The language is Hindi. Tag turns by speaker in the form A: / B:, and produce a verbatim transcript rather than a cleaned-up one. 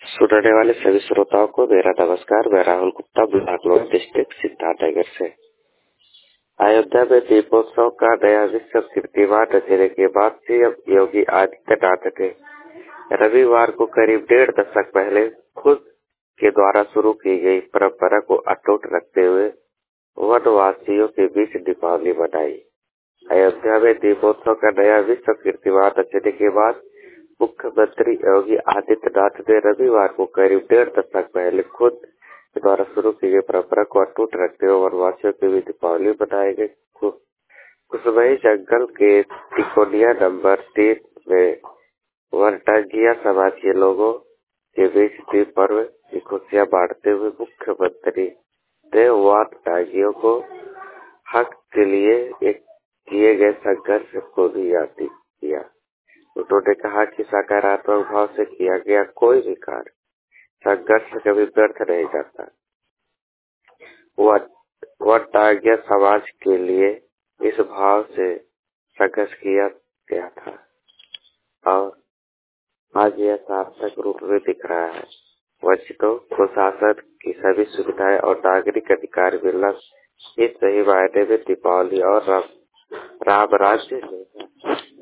A: सुनने वाले सभी श्रोताओं को मेरा नमस्कार। मैं राहुल गुप्ता, ब्लॉक लोन डिस्ट्रिक्ट सिद्धार्थनगर से। अयोध्या में दीपोत्सव का नया विश्व कीर्तिमान रचने के बाद सीएम योगी आदित्यनाथ ने रविवार को करीब डेढ़ दशक पहले खुद के द्वारा शुरू की गई परंपरा को अटूट रखते हुए वनवासियों के बीच दीपावली मनाई। अयोध्या में दीपोत्सव का नया विश्व कीर्तिमान रचने के बाद मुख्यमंत्री योगी आदित्यनाथ ने रविवार को करीब डेढ़ दशक पहले खुद के द्वारा शुरू की गई परंपरा को अटूट रखते हुए वनवासियों के बीच दीपावली मनाई गई। कुशमई जंगल के तिकोनिया नंबर तीन में वनटांगिया समाज के लोगों के बीच दीप पर्व की खुशियां बांटते हुए मुख्यमंत्री ने वनटांगियों को हक के लिए एक किए गए संघर्ष को भी याद किया। उन्होंने कहा कि सकारात्मक भाव से किया गया कोई भी कार्य संघर्ष कभी व्यर्थ नहीं जाता। वनटांगिया समाज के लिए इस भाव से संघर्ष किया गया था और आज यह सार्थक रूप में दिख रहा है। वंचितों को शासन की सभी सुविधाएं और नागरिक अधिकार मिलना इस सही मायने में दीपावली और राम, राम राज्य